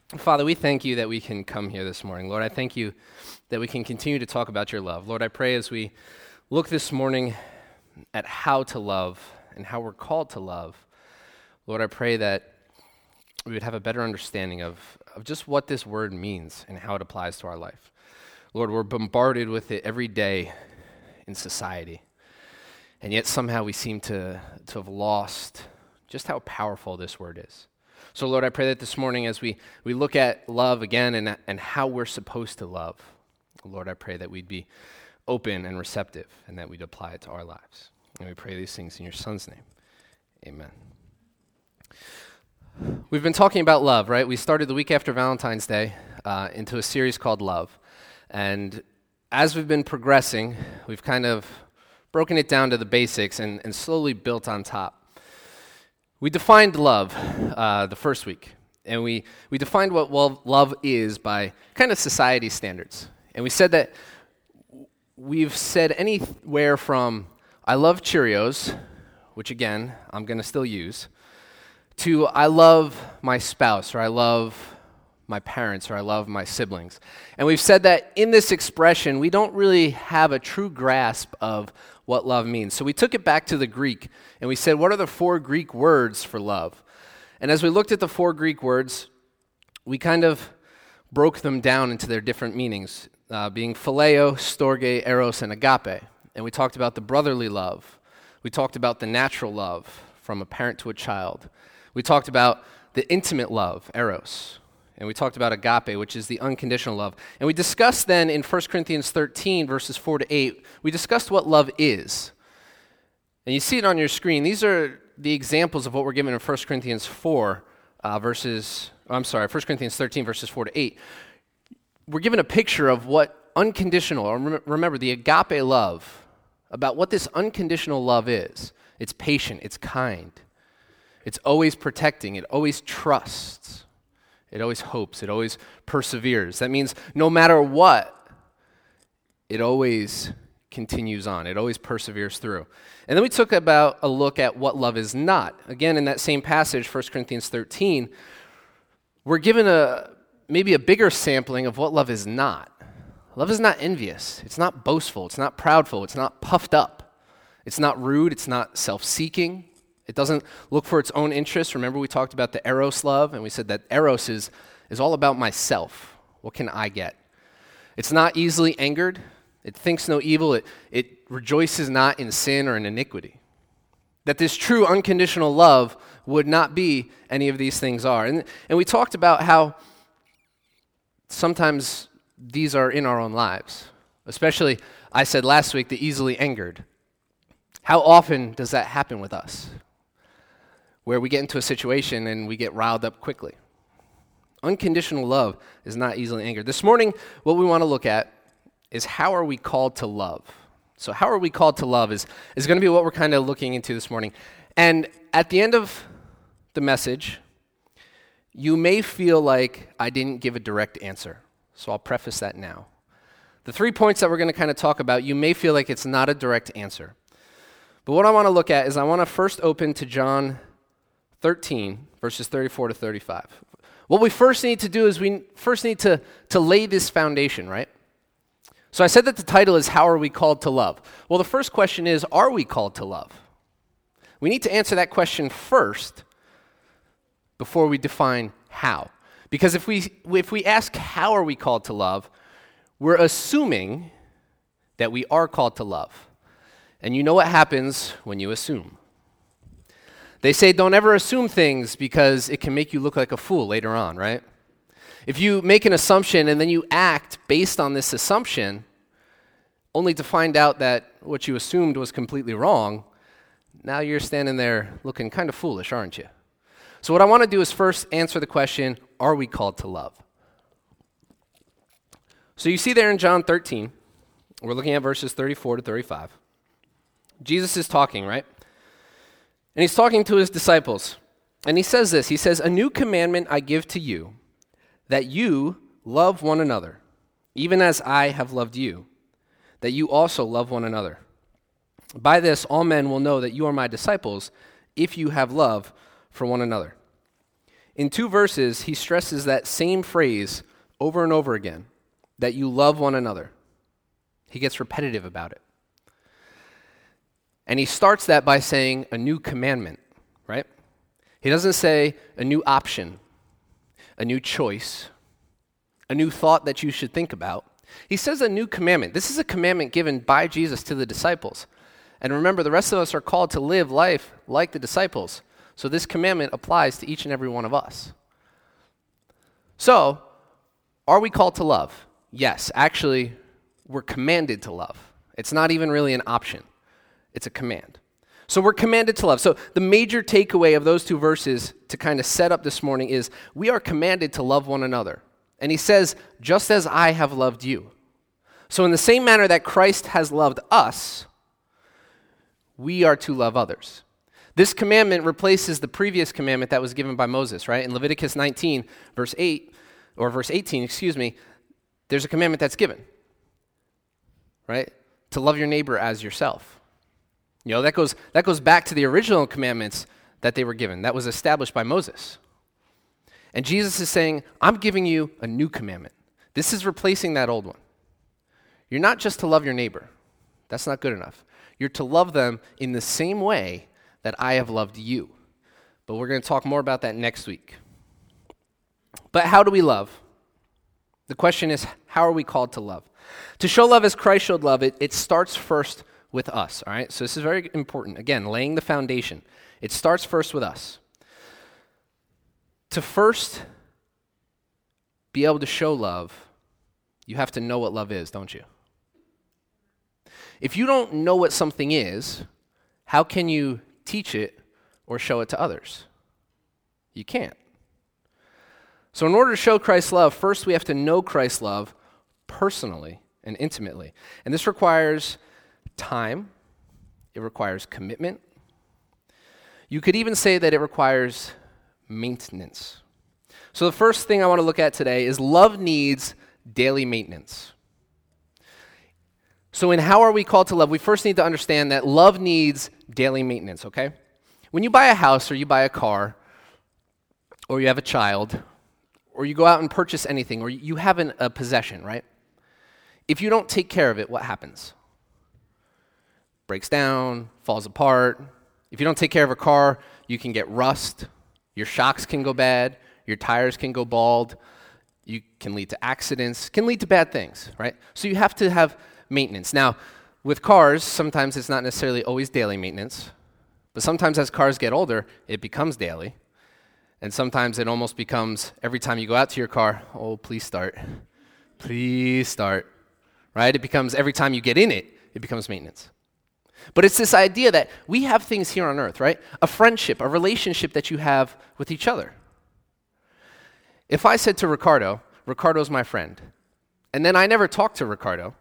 Father, we thank you that we can come here this morning. Lord, I thank you that we can continue to talk about your love. Lord, I pray as we look this morning at how to love and how we're called to love, Lord, I pray that we would have a better understanding of just what this word means and how it applies to our life. Lord, we're bombarded with it every day in society, and yet somehow we seem to have lost just how powerful this word is. So, Lord, I pray that this morning as we look at love again and how we're supposed to love, Lord, I pray that we'd be open and receptive and that we'd apply it to our lives. And we pray these things in your Son's name. Amen. We've been talking about love, right? We started the week after Valentine's Day into a series called Love. And as we've been progressing, we've kind of broken it down to the basics and slowly built on top. We defined love the first week, and we defined what love is by kind of society standards. And we said that we've said anywhere from, I love Cheerios, which again, I'm going to still use, to I love my spouse, or I love my parents, or I love my siblings. And we've said that in this expression, we don't really have a true grasp of what love means. So we took it back to the Greek, and we said, what are the 4 Greek words for love? And as we looked at the 4 Greek words, we kind of broke them down into their different meanings, being phileo, storge, eros, and agape. And we talked about the brotherly love. We talked about the natural love from a parent to a child. We talked about the intimate love, eros. And we talked about agape, which is the unconditional love. And we discussed then in 1 Corinthians 13, verses 4 to 8, we discussed what love is. And you see it on your screen. These are the examples of what we're given in 1 Corinthians 1 Corinthians 13, verses 4 to 8. We're given a picture of what unconditional, or remember the agape love, about what this unconditional love is. It's patient, it's kind, it's always protecting, it always trusts. It always hopes. It always perseveres. That means no matter what, it always continues on. It always perseveres through. And then we took about a look at what love is not. Again, in that same passage, 1 Corinthians 13, we're given maybe a bigger sampling of what love is not. Love is not envious. It's not boastful. It's not proudful. It's not puffed up. It's not rude. It's not self-seeking. It doesn't look for its own interests. Remember we talked about the eros love, and we said that eros is all about myself. What can I get? It's not easily angered. It thinks no evil. It rejoices not in sin or in iniquity. That this true unconditional love would not be any of these things are. And we talked about how sometimes these are in our own lives. Especially, I said last week, the easily angered. How often does that happen with us? Where we get into a situation and we get riled up quickly. Unconditional love is not easily angered. This morning, what we want to look at is how are we called to love? So how are we called to love is going to be what we're kind of looking into this morning. And at the end of the message, you may feel like I didn't give a direct answer. So I'll preface that now. The 3 points that we're going to kind of talk about, you may feel like it's not a direct answer. But what I want to look at is I want to first open to John 13, verses 34 to 35. What we first need to do is we first need to lay this foundation, right? So I said that the title is How Are We Called to Love? Well, the first question is, are we called to love? We need to answer that question first before we define how. Because if we ask how are we called to love, we're assuming that we are called to love. And you know what happens when you assume. They say don't ever assume things because it can make you look like a fool later on, right? If you make an assumption and then you act based on this assumption, only to find out that what you assumed was completely wrong, now you're standing there looking kind of foolish, aren't you? So what I want to do is first answer the question, are we called to love? So you see there in John 13, we're looking at verses 34 to 35. Jesus is talking, right? And he's talking to his disciples. And he says this, he says, "A new commandment I give to you, that you love one another, even as I have loved you, that you also love one another. By this all men will know that you are my disciples, if you have love for one another." In 2 verses, he stresses that same phrase over and over again, that you love one another. He gets repetitive about it. And he starts that by saying a new commandment, right? He doesn't say a new option, a new choice, a new thought that you should think about. He says a new commandment. This is a commandment given by Jesus to the disciples. And remember, the rest of us are called to live life like the disciples. So this commandment applies to each and every one of us. So, are we called to love? Yes, actually, we're commanded to love. It's not even really an option. It's a command. So we're commanded to love. So the major takeaway of those 2 verses to kind of set up this morning is we are commanded to love one another. And he says, just as I have loved you. So in the same manner that Christ has loved us, we are to love others. This commandment replaces the previous commandment that was given by Moses, right? In Leviticus 19, verse 18, there's a commandment that's given, right? To love your neighbor as yourself. You know, that goes back to the original commandments that they were given. That was established by Moses. And Jesus is saying, I'm giving you a new commandment. This is replacing that old one. You're not just to love your neighbor. That's not good enough. You're to love them in the same way that I have loved you. But we're going to talk more about that next week. But how do we love? The question is, how are we called to love? To show love as Christ showed love, it starts first with us, all right? So this is very important. Again, laying the foundation. It starts first with us. To first be able to show love, you have to know what love is, don't you? If you don't know what something is, how can you teach it or show it to others? You can't. So in order to show Christ's love, first we have to know Christ's love personally and intimately. And this requires time. It requires commitment. You could even say that it requires maintenance. So the first thing I want to look at today is love needs daily maintenance. So in how are we called to love, we first need to understand that love needs daily maintenance, okay? When you buy a house or you buy a car or you have a child or you go out and purchase anything or you have a possession, right? If you don't take care of it, what happens? Breaks down, falls apart. If you don't take care of a car, you can get rust. Your shocks can go bad. Your tires can go bald. You can lead to accidents, can lead to bad things, right? So you have to have maintenance. Now, with cars, sometimes it's not necessarily always daily maintenance, but sometimes as cars get older, it becomes daily. And sometimes it almost becomes every time you go out to your car, oh, please start. Please start, right? It becomes every time you get in it, it becomes maintenance. But it's this idea that we have things here on earth, right? A friendship, a relationship that you have with each other. If I said to Ricardo, Ricardo's my friend, and then I never talked to Ricardo,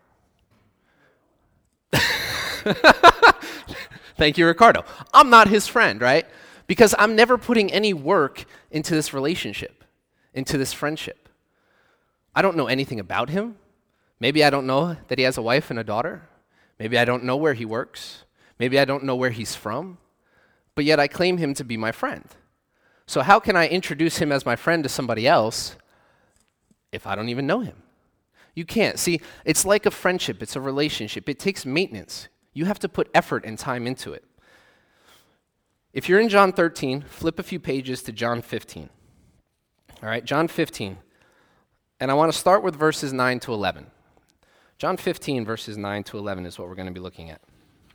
thank you, Ricardo. I'm not his friend, right? Because I'm never putting any work into this relationship, into this friendship. I don't know anything about him. Maybe I don't know that he has a wife and a daughter. Maybe I don't know where he works. Maybe I don't know where he's from. But yet I claim him to be my friend. So how can I introduce him as my friend to somebody else if I don't even know him? You can't. See, it's like a friendship. It's a relationship. It takes maintenance. You have to put effort and time into it. If you're in John 13, flip a few pages to John 15. All right, John 15. And I want to start with verses 9 to 11. John 15, verses 9 to 11 is what we're going to be looking at.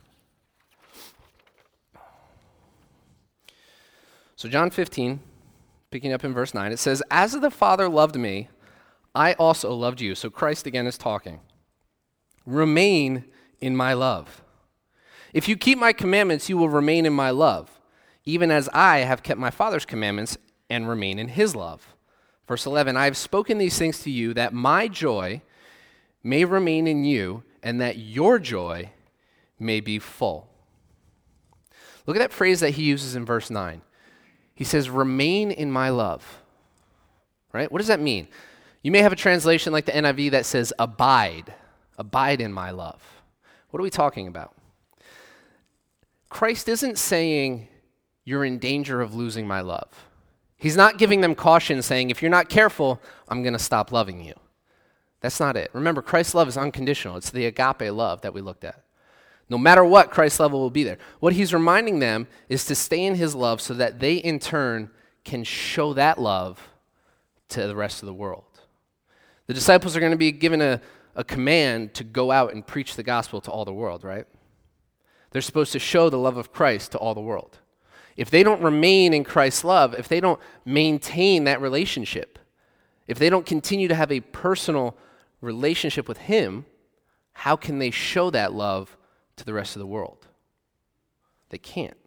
So John 15, picking up in verse 9, it says, "As the Father loved me, I also loved you." So Christ again is talking. "Remain in my love. If you keep my commandments, you will remain in my love, even as I have kept my Father's commandments and remain in his love." Verse 11, "I have spoken these things to you that my joy may remain in you and that your joy may be full." Look at that phrase that he uses in verse 9. He says, "Remain in my love." Right? What does that mean? You may have a translation like the NIV that says, "Abide. Abide in my love." What are we talking about? Christ isn't saying you're in danger of losing my love. He's not giving them caution saying, if you're not careful, I'm going to stop loving you. That's not it. Remember, Christ's love is unconditional. It's the agape love that we looked at. No matter what, Christ's love will be there. What he's reminding them is to stay in his love so that they in turn can show that love to the rest of the world. The disciples are going to be given a command to go out and preach the gospel to all the world, right? They're supposed to show the love of Christ to all the world. If they don't remain in Christ's love, if they don't maintain that relationship, if they don't continue to have a personal relationship with him, how can they show that love to the rest of the world? They can't.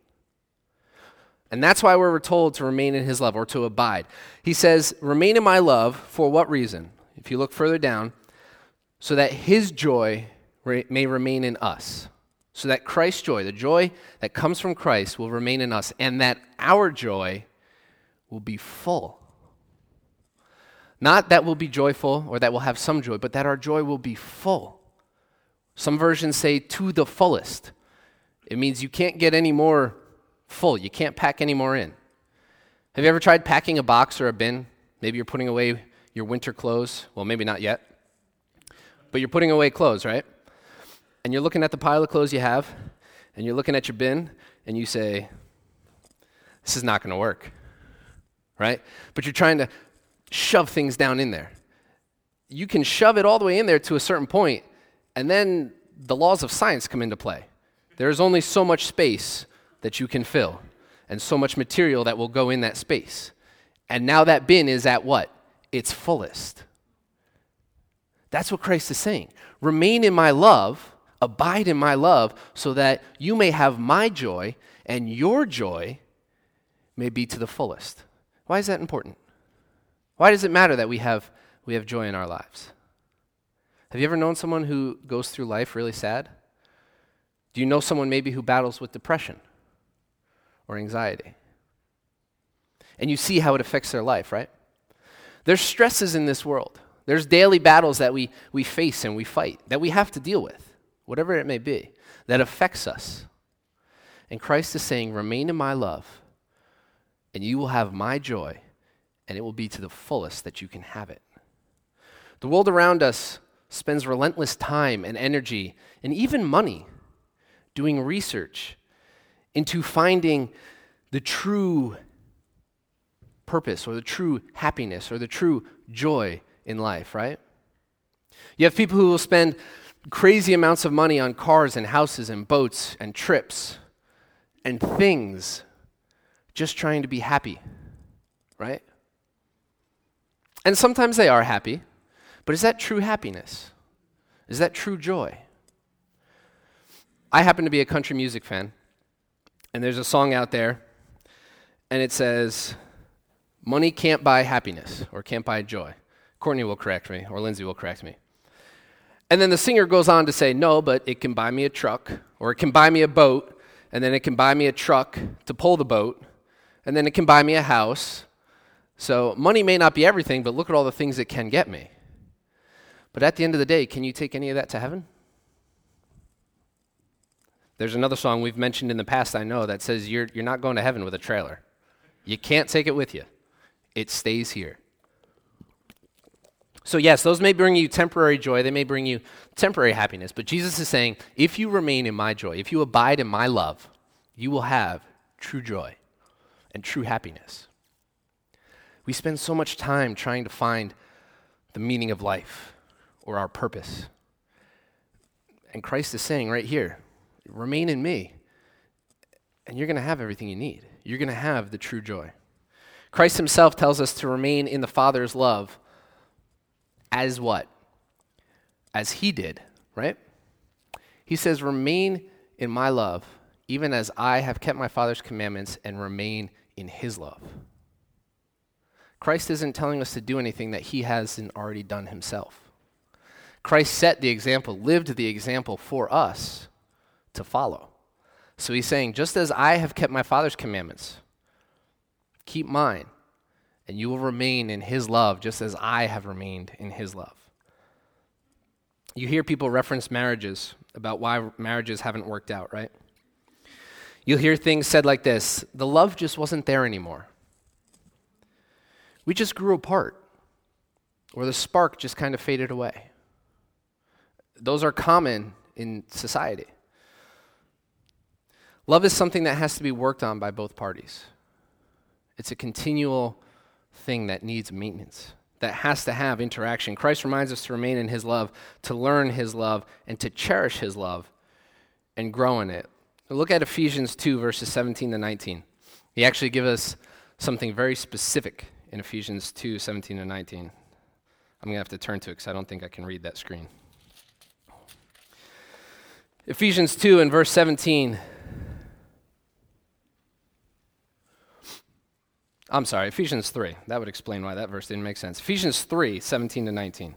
And that's why we're told to remain in his love or to abide. He says, remain in my love for what reason? If you look further down, so that his joy may remain in us. So that Christ's joy, the joy that comes from Christ, will remain in us, and that our joy will be full. Not that we'll be joyful or that we'll have some joy, but that our joy will be full. Some versions say to the fullest. It means you can't get any more full. You can't pack any more in. Have you ever tried packing a box or a bin? Maybe you're putting away your winter clothes. Well, maybe not yet. But you're putting away clothes, right? And you're looking at the pile of clothes you have, and you're looking at your bin, and you say, this is not going to work, right? But you're trying to shove things down in there. You can shove it all the way in there to a certain point, and then the laws of science come into play. There's only so much space that you can fill, and so much material that will go in that space. And now that bin is at what? Its fullest. That's what Christ is saying. Remain in my love, abide in my love, so that you may have my joy, and your joy may be to the fullest. Why is that important? Why does it matter that we have joy in our lives? Have you ever known someone who goes through life really sad? Do you know someone maybe who battles with depression or anxiety? And you see how it affects their life, right? There's stresses in this world. There's daily battles that we face and we fight, that we have to deal with, whatever it may be, that affects us. And Christ is saying, remain in my love, and you will have my joy, and it will be to the fullest that you can have it. The world around us spends relentless time and energy, and even money, doing research into finding the true purpose or the true happiness or the true joy in life, right? You have people who will spend crazy amounts of money on cars and houses and boats and trips and things just trying to be happy, right? And sometimes they are happy, but is that true happiness? Is that true joy? I happen to be a country music fan, and there's a song out there, and it says, money can't buy happiness or can't buy joy. Courtney will correct me, or Lindsay will correct me. And then the singer goes on to say, no, but it can buy me a truck, or it can buy me a boat, and then it can buy me a truck to pull the boat, and then it can buy me a house. So money may not be everything, but look at all the things it can get me. But at the end of the day, can you take any of that to heaven? There's another song we've mentioned in the past, I know, that says you're not going to heaven with a trailer. You can't take it with you. It stays here. So yes, those may bring you temporary joy, they may bring you temporary happiness, but Jesus is saying, if you remain in my joy, if you abide in my love, you will have true joy and true happiness. We spend so much time trying to find the meaning of life or our purpose. And Christ is saying right here, remain in me, and you're going to have everything you need. You're going to have the true joy. Christ himself tells us to remain in the Father's love as what? As he did, right? He says, remain in my love, even as I have kept my Father's commandments and remain in his love. Christ isn't telling us to do anything that he hasn't already done himself. Christ set the example, lived the example for us to follow. So he's saying, just as I have kept my Father's commandments, keep mine, and you will remain in his love just as I have remained in his love. You hear people reference marriages about why marriages haven't worked out, right? You'll hear things said like this, the love just wasn't there anymore. we just grew apart, or the spark just kind of faded away. Those are common in society. Love is something that has to be worked on by both parties. It's a continual thing that needs maintenance, that has to have interaction. Christ reminds us to remain in his love, to learn his love, and to cherish his love and grow in it. Look at Ephesians 2, verses 17 to 19. He actually gives us something very specific in Ephesians 2, 17 to 19. I'm going to have to turn to it because I don't think I can read that screen. Ephesians 2 and verse 17. I'm sorry, Ephesians 3. That would explain why that verse didn't make sense. Ephesians 3, 17 to 19.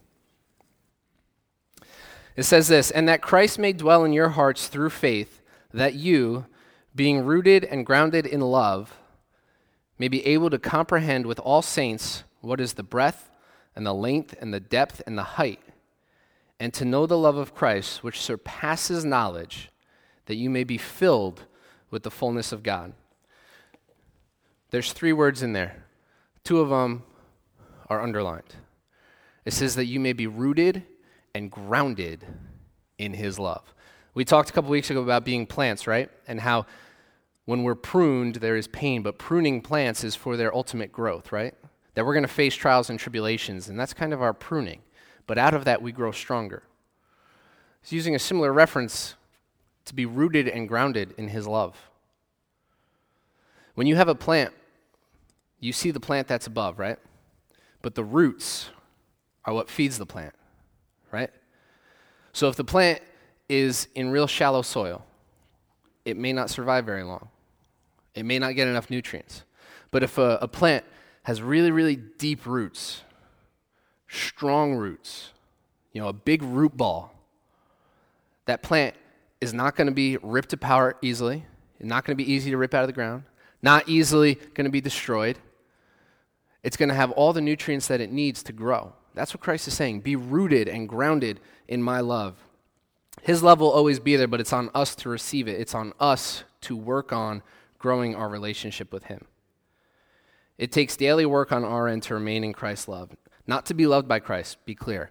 It says this, "And that Christ may dwell in your hearts through faith, that you, being rooted and grounded in love, may be able to comprehend with all saints what is the breadth and the length and the depth and the height, and to know the love of Christ, which surpasses knowledge, that you may be filled with the fullness of God." There's 3 words in there. 2 of them are underlined. It says that you may be rooted and grounded in his love. We talked a couple weeks ago about being plants, right? And how when we're pruned, there is pain, but pruning plants is for their ultimate growth, right? That we're going to face trials and tribulations, and that's kind of our pruning. But out of that, we grow stronger. He's using a similar reference to be rooted and grounded in his love. When you have a plant, you see the plant that's above, right? But the roots are what feeds the plant, right? So if the plant is in real shallow soil, it may not survive very long. It may not get enough nutrients. But if a plant has really, really deep roots, strong roots, a big root ball, that plant is not going to be ripped apart easily. It's not going to be easy to rip out of the ground. Not easily going to be destroyed. It's going to have all the nutrients that it needs to grow. That's what Christ is saying. Be rooted and grounded in my love. His love will always be there, but it's on us to receive it. It's on us to work on growing our relationship with him. It takes daily work on our end to remain in Christ's love. Not to be loved by Christ, be clear.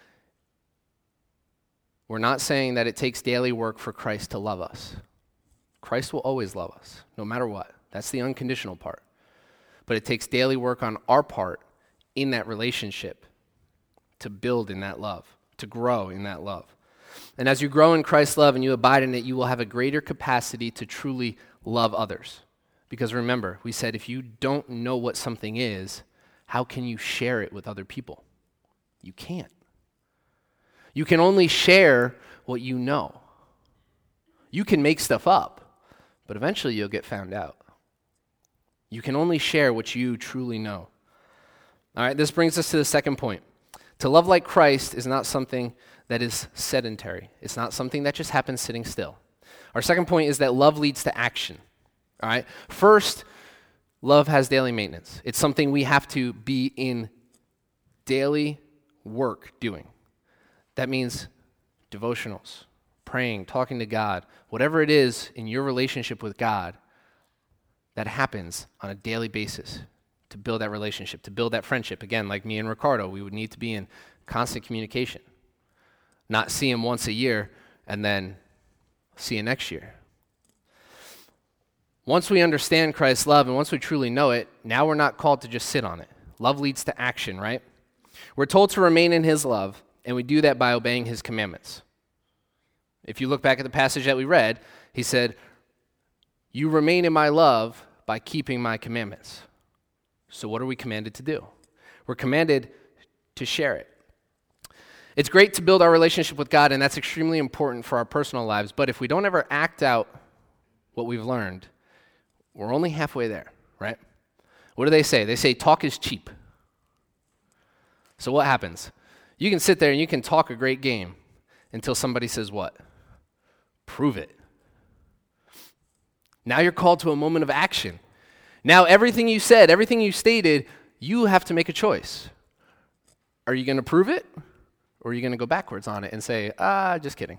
We're not saying that it takes daily work for Christ to love us. Christ will always love us, no matter what. That's the unconditional part. But it takes daily work on our part in that relationship to build in that love, to grow in that love. And as you grow in Christ's love and you abide in it, you will have a greater capacity to truly love others. Because remember, we said if you don't know what something is, how can you share it with other people? You can't. You can only share what you know. You can make stuff up, but eventually you'll get found out. You can only share what you truly know. All right, this brings us to the second point. To love like Christ is not something that is sedentary. It's not something that just happens sitting still. Our second point is that love leads to action. All right, first, love has daily maintenance. It's something we have to be in daily work doing. That means devotionals, praying, talking to God, whatever it is in your relationship with God that happens on a daily basis to build that relationship, to build that friendship. Again, like me and Ricardo, we would need to be in constant communication, not see him once a year and then see you next year. Once we understand Christ's love and once we truly know it, now we're not called to just sit on it. Love leads to action, right? We're told to remain in his love, and we do that by obeying his commandments. If you look back at the passage that we read, he said, "You remain in my love by keeping my commandments." So what are we commanded to do? We're commanded to share it. It's great to build our relationship with God, and that's extremely important for our personal lives, but if we don't ever act out what we've learned, we're only halfway there, right? What do they say? They say talk is cheap. So what happens? You can sit there and you can talk a great game until somebody says what? Prove it. Now you're called to a moment of action. Now everything you said, everything you stated, you have to make a choice. Are you going to prove it? Or are you going to go backwards on it and say, just kidding?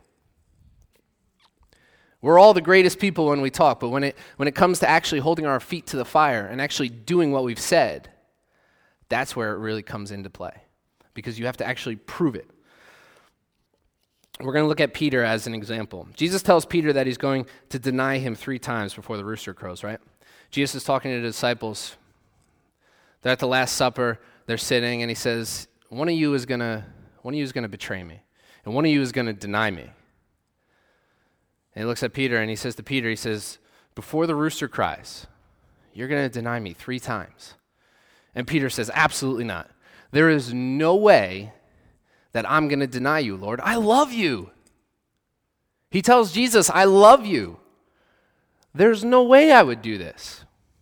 We're all the greatest people when we talk, but when it comes to actually holding our feet to the fire and actually doing what we've said, That's where it really comes into play, because you have to actually prove it. We're going to look at Peter as an example. Jesus tells Peter that he's going to deny him 3 times before the rooster crows, right? Jesus is talking to the disciples. They're at the Last Supper. They're sitting, and he says, one of you is going to betray me, and one of you is going to deny me. And he looks at Peter, and he says to Peter, he says, before the rooster cries, you're going to deny me 3 times. And Peter says, absolutely not. There is no way that I'm going to deny you, Lord. I love you. He tells Jesus, I love you. There's no way I would do this.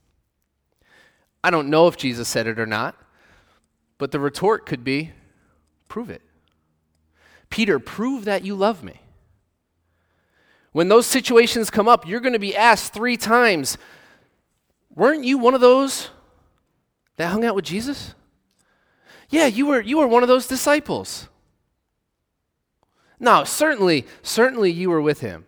I don't know if Jesus said it or not, but the retort could be, prove it. Peter, prove that you love me. When those situations come up, you're going to be asked 3 times, weren't you one of those that hung out with Jesus? Yeah, you were one of those disciples. No, certainly you were with him.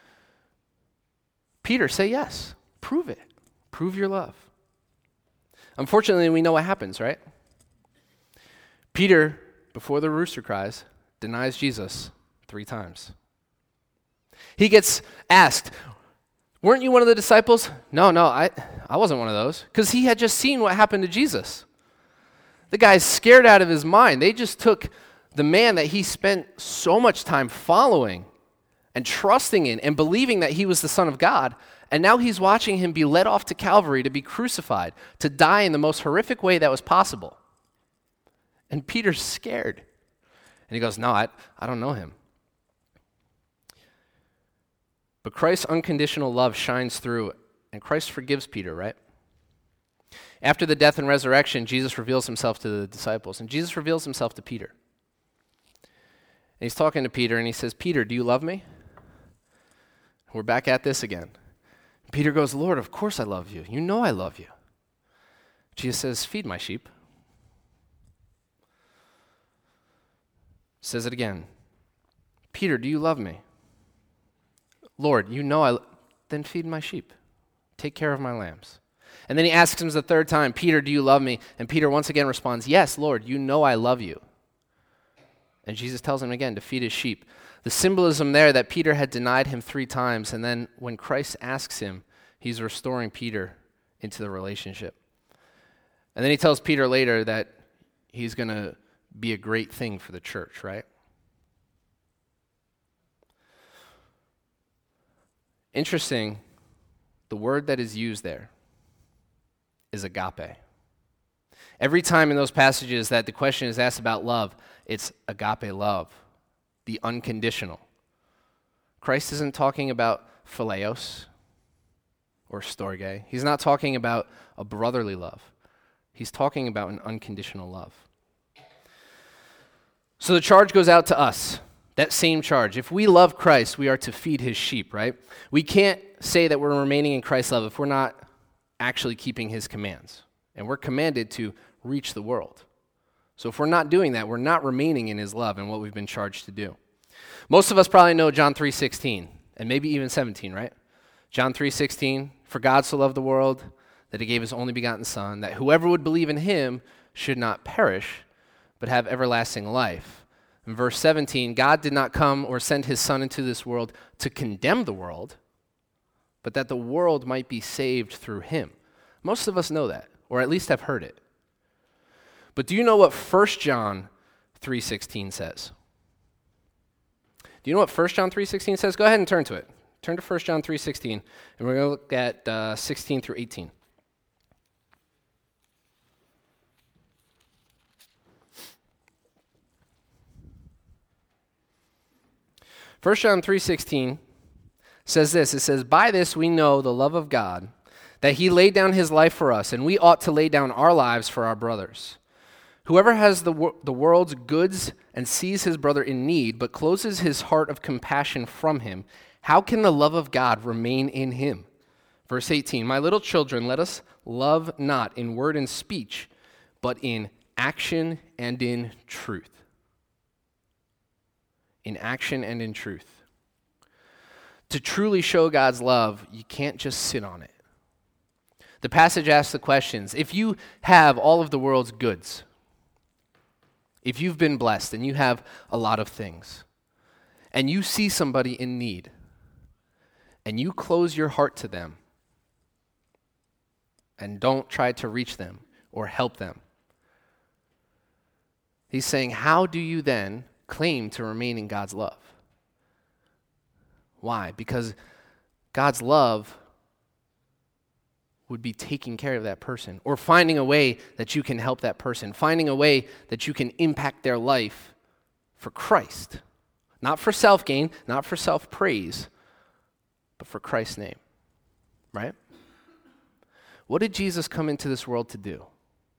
Peter, say yes. Prove it. Prove your love. Unfortunately, we know what happens, right? Peter, before the rooster cries, denies Jesus 3 times. He gets asked, weren't you one of the disciples? No, I wasn't one of those. Because he had just seen what happened to Jesus. The guy's scared out of his mind. They just took the man that he spent so much time following and trusting in and believing that he was the Son of God, and now he's watching him be led off to Calvary to be crucified, to die in the most horrific way that was possible. And Peter's scared. And he goes, no, I don't know him. But Christ's unconditional love shines through, and Christ forgives Peter, right? After the death and resurrection, Jesus reveals himself to the disciples, and Jesus reveals himself to Peter. And he's talking to Peter, and he says, Peter, do you love me? We're back at this again. Peter goes, Lord, of course I love you. You know I love you. Jesus says, feed my sheep. Says it again. Peter, do you love me? Lord, you know then feed my sheep. Take care of my lambs. And then he asks him the 3rd time, Peter, do you love me? And Peter once again responds, yes, Lord, you know I love you. And Jesus tells him again to feed his sheep. The symbolism there that Peter had denied him 3 times, and then when Christ asks him, he's restoring Peter into the relationship. And then he tells Peter later that he's going to be a great thing for the church, right? Interesting, the word that is used there is agape. Every time in those passages that the question is asked about love, it's agape love, the unconditional. Christ isn't talking about phileos or storge. He's not talking about a brotherly love. He's talking about an unconditional love. So the charge goes out to us, that same charge. If we love Christ, we are to feed his sheep, right? We can't say that we're remaining in Christ's love if we're not actually keeping his commands. And we're commanded to reach the world. So if we're not doing that, we're not remaining in his love and what we've been charged to do. Most of us probably know John 3:16, and maybe even 17, right? John 3:16, for God so loved the world that he gave his only begotten Son, that whoever would believe in him should not perish, but have everlasting life. In verse 17, God did not come or send his Son into this world to condemn the world, but that the world might be saved through him. Most of us know that, or at least have heard it. But do you know what 1 John 3:16 says? Do you know what 1 John 3:16 says? Go ahead and turn to it. Turn to 1 John 3:16, and we're going to look at 16 through 18. First John 3:16 says this. It says, by this we know the love of God, that he laid down his life for us, and we ought to lay down our lives for our brothers. Whoever has the world's goods and sees his brother in need, but closes his heart of compassion from him, how can the love of God remain in him? Verse 18, my little children, let us love not in word and speech, but in action and in truth. In action and in truth. To truly show God's love, you can't just sit on it. The passage asks the questions, if you have all of the world's goods, if you've been blessed and you have a lot of things, and you see somebody in need, and you close your heart to them, and don't try to reach them or help them, he's saying, how do you then claim to remain in God's love? Why? Because God's love would be taking care of that person, or finding a way that you can help that person, finding a way that you can impact their life for Christ. Not for self-gain, not for self-praise, but for Christ's name, right? What did Jesus come into this world to do?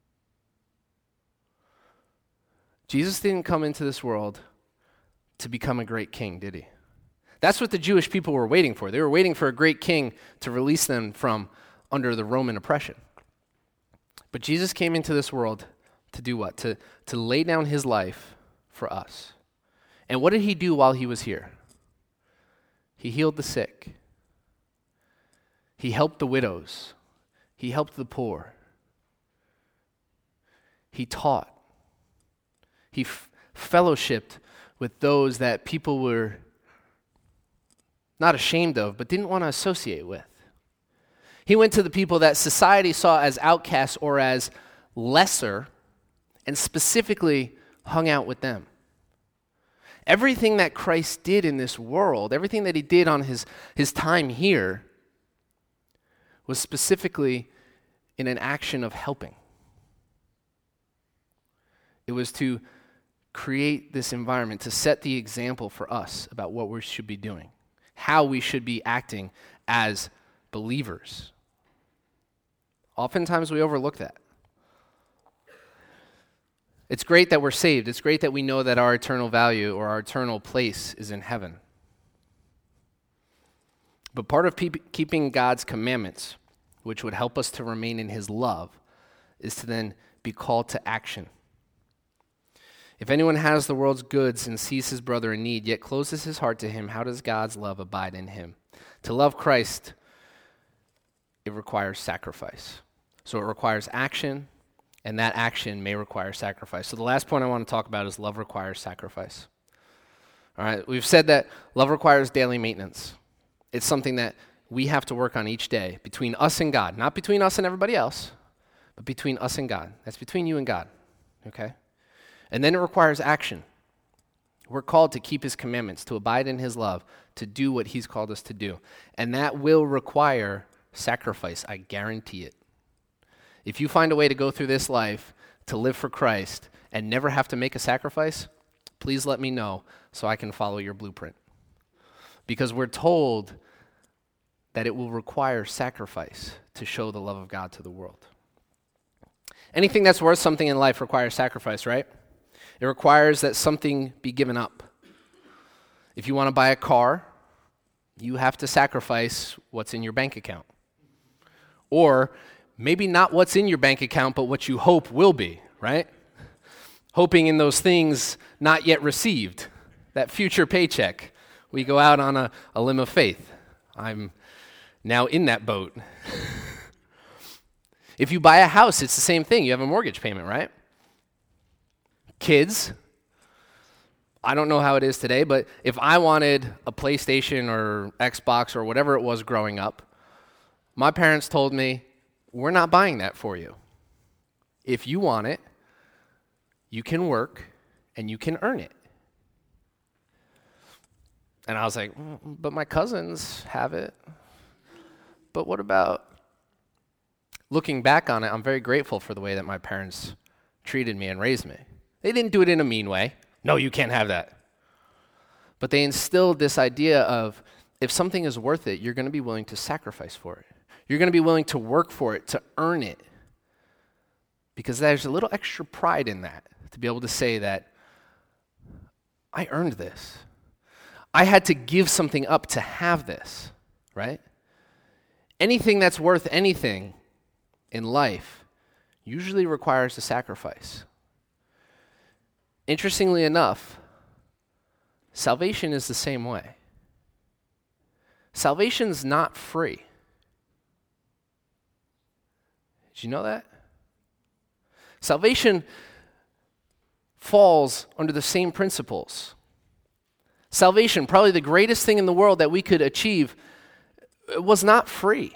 Jesus didn't come into this world to become a great king, did he? That's what the Jewish people were waiting for. They were waiting for a great king to release them from under the Roman oppression. But Jesus came into this world to do what? To lay down his life for us. And what did he do while he was here? He healed the sick. He helped the widows. He helped the poor. He taught. He fellowshiped with those that people were not ashamed of, but didn't want to associate with. He went to the people that society saw as outcasts or as lesser, and specifically hung out with them. Everything that Christ did in this world, everything that he did on his time here, was specifically in an action of helping. It was to create this environment, to set the example for us about what we should be doing, how we should be acting as believers. Oftentimes we overlook that. It's great that we're saved. It's great that we know that our eternal value or our eternal place is in heaven. But part of keeping God's commandments, which would help us to remain in his love, is to then be called to action. If anyone has the world's goods and sees his brother in need, yet closes his heart to him, how does God's love abide in him? To love Christ, it requires sacrifice. So it requires action, and that action may require sacrifice. So the last point I want to talk about is love requires sacrifice. All right, we've said that love requires daily maintenance. It's something that we have to work on each day between us and God. Not between us and everybody else, but between us and God. That's between you and God, okay? And then it requires action. We're called to keep his commandments, to abide in his love, to do what he's called us to do. And that will require sacrifice, I guarantee it. If you find a way to go through this life to live for Christ and never have to make a sacrifice, please let me know so I can follow your blueprint. Because we're told that it will require sacrifice to show the love of God to the world. Anything that's worth something in life requires sacrifice, right? It requires that something be given up. If you want to buy a car, you have to sacrifice what's in your bank account. Or maybe not what's in your bank account, but what you hope will be, right? Hoping in those things not yet received, that future paycheck. We go out on a limb of faith. I'm now in that boat. If you buy a house, it's the same thing. You have a mortgage payment, right? Kids, I don't know how it is today, but if I wanted a PlayStation or Xbox or whatever it was growing up, my parents told me, we're not buying that for you. If you want it, you can work and you can earn it. And I was like, but my cousins have it. But what about, looking back on it, I'm very grateful for the way that my parents treated me and raised me. They didn't do it in a mean way. No, you can't have that. But they instilled this idea of, if something is worth it, you're going to be willing to sacrifice for it. You're going to be willing to work for it, to earn it. Because there's a little extra pride in that, to be able to say that, I earned this. I had to give something up to have this, right? Anything that's worth anything in life usually requires a sacrifice. Interestingly enough, salvation is the same way. Salvation's not free. Did you know that? Salvation falls under the same principles. Salvation, probably the greatest thing in the world that we could achieve, was not free.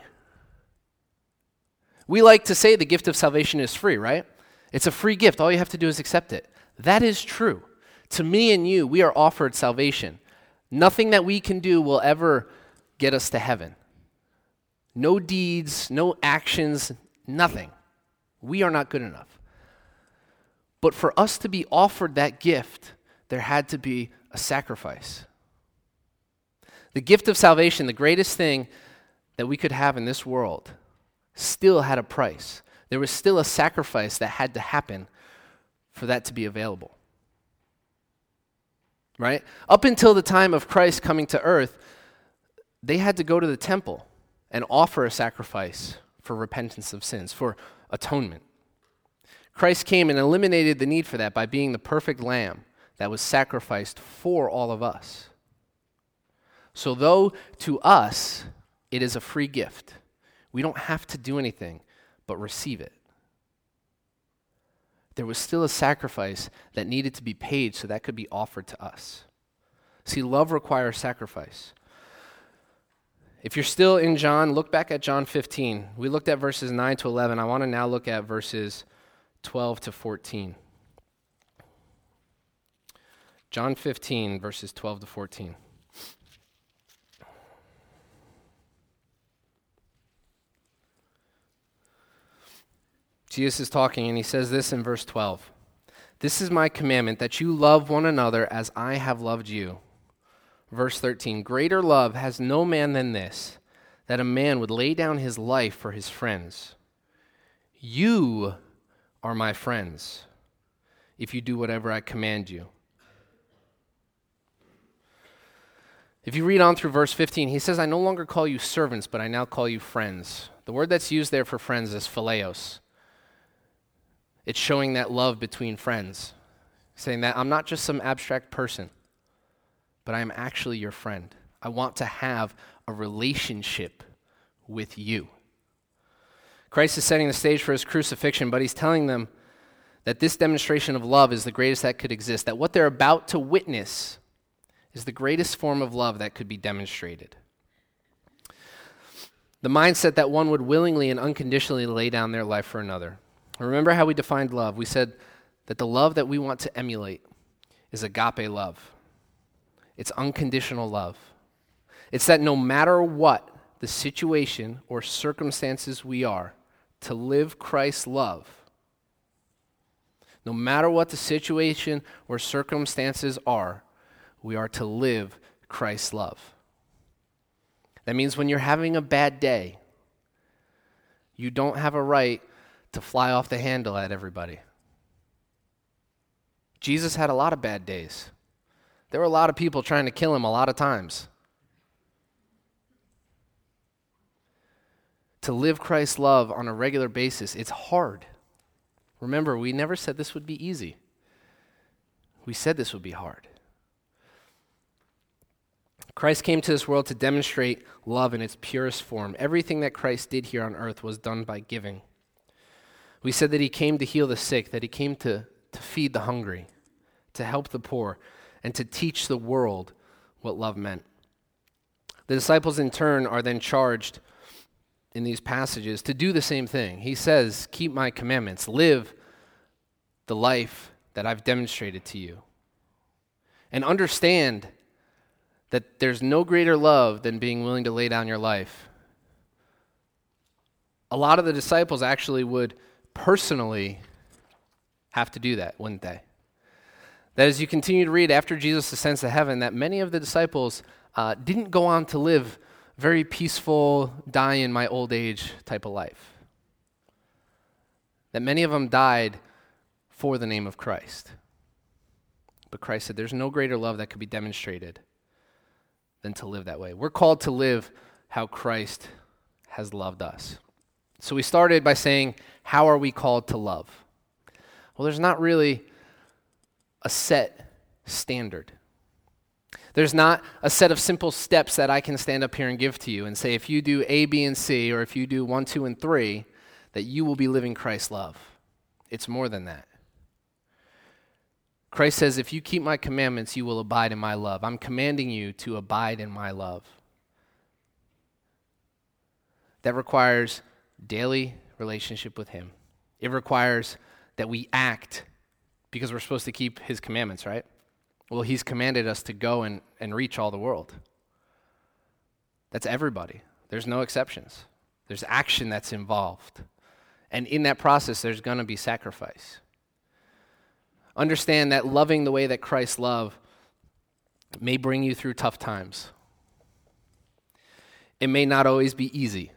We like to say the gift of salvation is free, right? It's a free gift. All you have to do is accept it. That is true. To me and you, we are offered salvation. Nothing that we can do will ever get us to heaven. No deeds, no actions, nothing. We are not good enough. But for us to be offered that gift, there had to be a sacrifice. The gift of salvation, the greatest thing that we could have in this world, still had a price. There was still a sacrifice that had to happen for that to be available. Right? Up until the time of Christ coming to earth, they had to go to the temple and offer a sacrifice for repentance of sins, for atonement. Christ came and eliminated the need for that by being the perfect lamb that was sacrificed for all of us. So though to us it is a free gift, we don't have to do anything but receive it. There was still a sacrifice that needed to be paid so that could be offered to us. See, love requires sacrifice. If you're still in John, look back at John 15. We looked at verses 9 to 11. I want to now look at verses 12 to 14. John 15, verses 12 to 14. Jesus is talking, and he says this in verse 12. This is my commandment, that you love one another as I have loved you. Verse 13, greater love has no man than this, that a man would lay down his life for his friends. You are my friends, if you do whatever I command you. If you read on through verse 15, he says, I no longer call you servants, but I now call you friends. The word that's used there for friends is phileos. It's showing that love between friends, saying that I'm not just some abstract person, but I am actually your friend. I want to have a relationship with you. Christ is setting the stage for his crucifixion, but he's telling them that this demonstration of love is the greatest that could exist, that what they're about to witness is the greatest form of love that could be demonstrated. The mindset that one would willingly and unconditionally lay down their life for another. Remember how we defined love. We said that the love that we want to emulate is agape love. It's unconditional love. It's that no matter what the situation or circumstances we are, to live Christ's love. No matter what the situation or circumstances are, we are to live Christ's love. That means when you're having a bad day, you don't have a right to fly off the handle at everybody. Jesus had a lot of bad days. There were a lot of people trying to kill him a lot of times. To live Christ's love on a regular basis, it's hard. Remember, we never said this would be easy. We said this would be hard. Christ came to this world to demonstrate love in its purest form. Everything that Christ did here on earth was done by giving. We said that he came to heal the sick, that he came to feed the hungry, to help the poor, and to teach the world what love meant. The disciples in turn are then charged in these passages to do the same thing. He says, keep my commandments, live the life that I've demonstrated to you. And understand that there's no greater love than being willing to lay down your life. A lot of the disciples actually would personally have to do that, wouldn't they? That as you continue to read after Jesus ascends to heaven, that many of the disciples didn't go on to live very peaceful, die in my old age type of life. That many of them died for the name of Christ. But Christ said there's no greater love that could be demonstrated than to live that way. We're called to live how Christ has loved us. So we started by saying, how are we called to love? Well, there's not really a set standard. There's not a set of simple steps that I can stand up here and give to you and say, if you do A, B, and C, or if you do 1, 2, and 3, that you will be living Christ's love. It's more than that. Christ says, if you keep my commandments, you will abide in my love. I'm commanding you to abide in my love. That requires daily relationship with him. It requires that we act because we're supposed to keep his commandments, right? Well, he's commanded us to go and reach all the world. That's everybody. There's no exceptions. There's action that's involved. And in that process, there's going to be sacrifice. Understand that loving the way that Christ loved may bring you through tough times. It may not always be easy.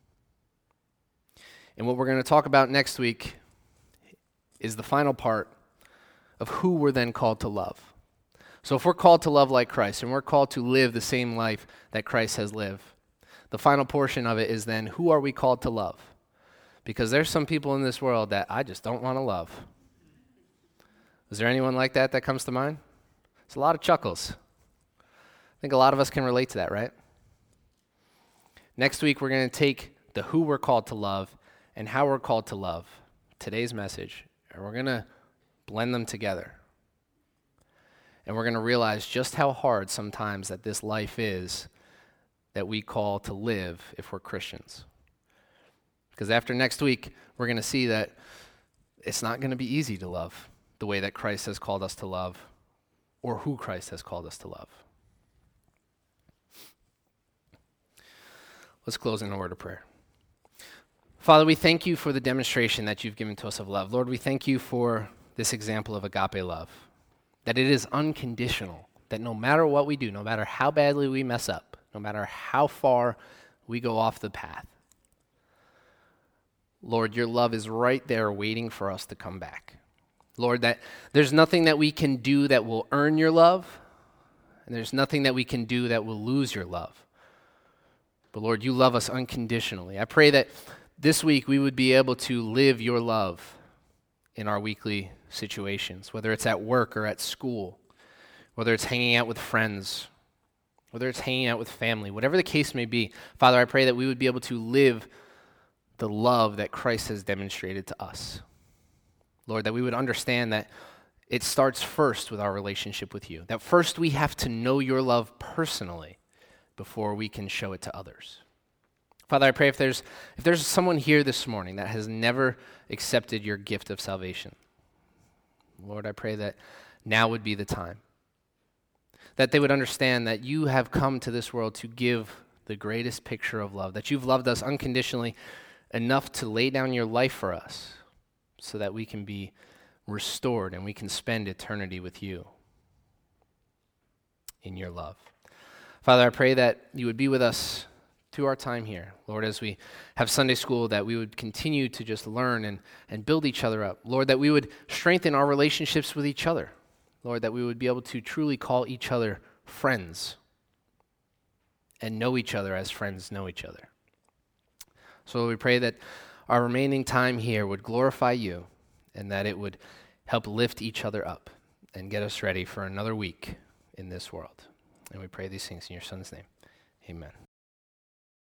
And what we're going to talk about next week is the final part of who we're then called to love. So if we're called to love like Christ and we're called to live the same life that Christ has lived, the final portion of it is then who are we called to love? Because there's some people in this world that I just don't want to love. Is there anyone like that comes to mind? It's a lot of chuckles. I think a lot of us can relate to that, right? Next week, we're going to take the who we're called to love and how we're called to love, today's message, and we're going to blend them together. And we're going to realize just how hard sometimes that this life is that we call to live if we're Christians. Because after next week, we're going to see that it's not going to be easy to love the way that Christ has called us to love or who Christ has called us to love. Let's close in a word of prayer. Father, we thank you for the demonstration that you've given to us of love. Lord, we thank you for this example of agape love, that it is unconditional, that no matter what we do, no matter how badly we mess up, no matter how far we go off the path, Lord, your love is right there waiting for us to come back. Lord, that there's nothing that we can do that will earn your love, and there's nothing that we can do that will lose your love. But Lord, you love us unconditionally. I pray that this week we would be able to live your love in our weekly situations, whether it's at work or at school, whether it's hanging out with friends, whether it's hanging out with family, whatever the case may be. Father, I pray that we would be able to live the love that Christ has demonstrated to us. Lord, that we would understand that it starts first with our relationship with you, that first we have to know your love personally before we can show it to others. Father, I pray if there's someone here this morning that has never accepted your gift of salvation, Lord, I pray that now would be the time, that they would understand that you have come to this world to give the greatest picture of love, that you've loved us unconditionally enough to lay down your life for us so that we can be restored and we can spend eternity with you in your love. Father, I pray that you would be with us through our time here. Lord, as we have Sunday school, that we would continue to just learn and build each other up. Lord, that we would strengthen our relationships with each other. Lord, that we would be able to truly call each other friends and know each other as friends know each other. So we pray that our remaining time here would glorify you and that it would help lift each other up and get us ready for another week in this world. And we pray these things in your Son's name. Amen.